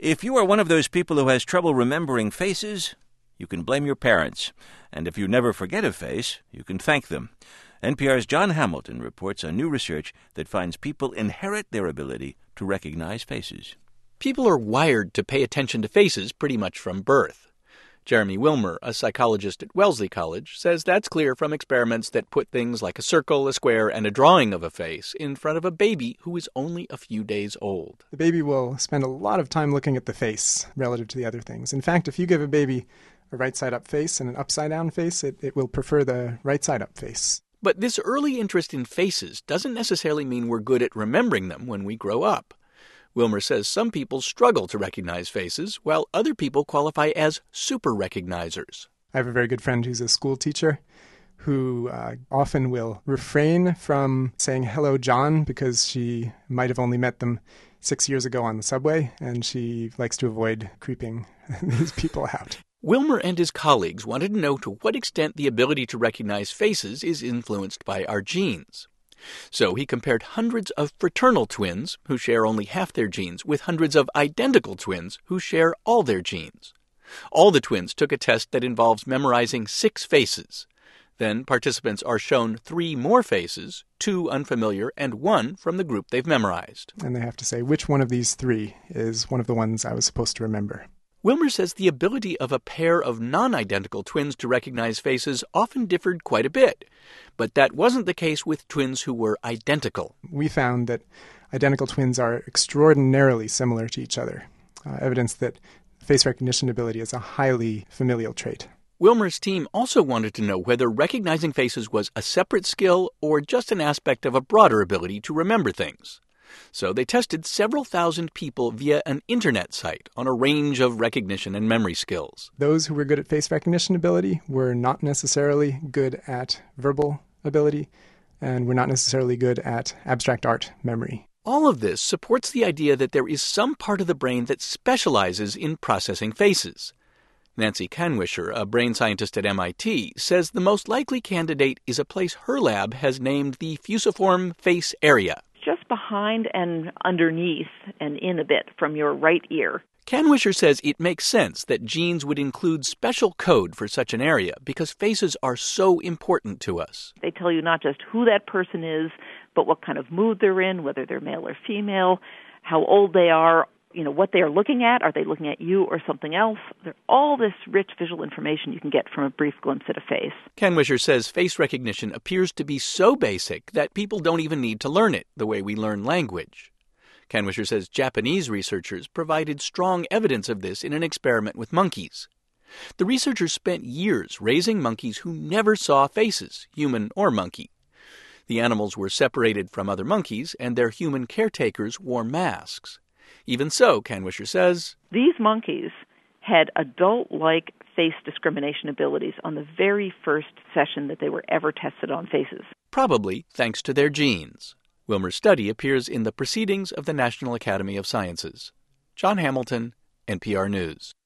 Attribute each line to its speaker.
Speaker 1: If you are one of those people who has trouble remembering faces, you can blame your parents. And if you never forget a face, you can thank them. NPR's Jon Hamilton reports on new research that finds people inherit their ability to recognize faces.
Speaker 2: People are wired to pay attention to faces pretty much from birth. Jeremy Wilmer, a psychologist at Wellesley College, says that's clear from experiments that put things like a circle, a square, and a drawing of a face in front of a baby who is only a few days old.
Speaker 3: The baby will spend a lot of time looking at the face relative to the other things. In fact, if you give a baby a right-side-up face and an upside-down face, it will prefer the right-side-up face.
Speaker 2: But this early interest in faces doesn't necessarily mean we're good at remembering them when we grow up. Wilmer says some people struggle to recognize faces, while other people qualify as super recognizers.
Speaker 3: I have a very good friend who's a school teacher who often will refrain from saying, "Hello, John," because she might have only met them 6 years ago on the subway, and she likes to avoid creeping these people out.
Speaker 2: Wilmer and his colleagues wanted to know to what extent the ability to recognize faces is influenced by our genes. So he compared hundreds of fraternal twins who share only half their genes with hundreds of identical twins who share all their genes. All the twins took a test that involves memorizing 6 faces. Then participants are shown 3 more faces, 2 unfamiliar and 1 from the group they've memorized.
Speaker 3: And they have to say which one of these 3 is one of the ones I was supposed to remember.
Speaker 2: Wilmer says the ability of a pair of non-identical twins to recognize faces often differed quite a bit, but that wasn't the case with twins who were identical.
Speaker 3: We found that identical twins are extraordinarily similar to each other, evidence that face recognition ability is a highly familial trait.
Speaker 2: Wilmer's team also wanted to know whether recognizing faces was a separate skill or just an aspect of a broader ability to remember things. So they tested several thousand people via an internet site on a range of recognition and memory skills.
Speaker 3: Those who were good at face recognition ability were not necessarily good at verbal ability, and were not necessarily good at abstract art memory.
Speaker 2: All of this supports the idea that there is some part of the brain that specializes in processing faces. Nancy Kanwisher, a brain scientist at MIT, says the most likely candidate is a place her lab has named the fusiform face area.
Speaker 4: Just behind and underneath and in a bit from your right ear.
Speaker 2: Kanwisher says it makes sense that genes would include special code for such an area because faces are so important to us.
Speaker 4: They tell you not just who that person is, but what kind of mood they're in, whether they're male or female, how old they are, what they are looking at. Are they looking at you or something else? There's all this rich visual information you can get from a brief glimpse at a face.
Speaker 2: Kanwisher says face recognition appears to be so basic that people don't even need to learn it the way we learn language. Kanwisher says Japanese researchers provided strong evidence of this in an experiment with monkeys. The researchers spent years raising monkeys who never saw faces, human or monkey. The animals were separated from other monkeys, and their human caretakers wore masks. Even so, Kanwisher says,
Speaker 4: these monkeys had adult-like face discrimination abilities on the very first session that they were ever tested on faces.
Speaker 2: Probably thanks to their genes. Wilmer's study appears in the Proceedings of the National Academy of Sciences. Jon Hamilton, NPR News.